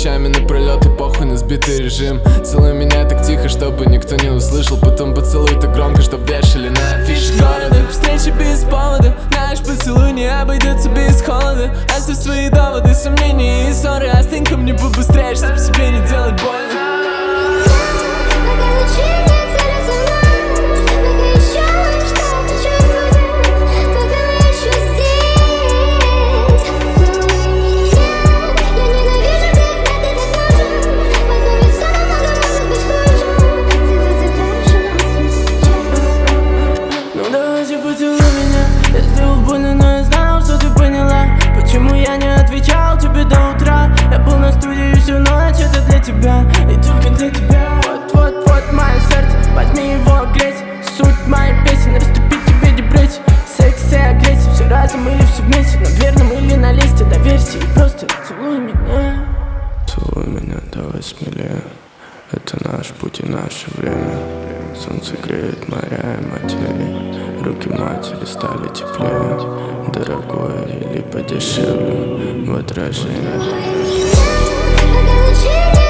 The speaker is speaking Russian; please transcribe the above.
ночами напролет и похуй на сбитый режим. Целуй меня так тихо, чтобы никто не услышал. Потом поцелуй так громко, чтоб вешали на афише города. Встречи без повода, наш поцелуй не обойдется без холода. Оставь свои доводы, сомнения и ссоры. Остынь ко мне побыстрее, чтоб себе не делать больно. Поцелуй меня, я сделал больно, но я знал, что ты поняла. Почему я не отвечал тебе до утра? Я был на студии всю ночь, это для тебя и только для тебя. Вот мое сердце, возьми его греть. Суть моей песен, растопить тебе депрессию. Секс и агрессия, все разом или все вместе. На верном или на листе, доверься и просто целуй меня. Целуй меня, давай смелее. Это наш путь и наше время. Солнце греет моря и материи. Руки матери стали теплее. Дорогое или подешевле в отражении.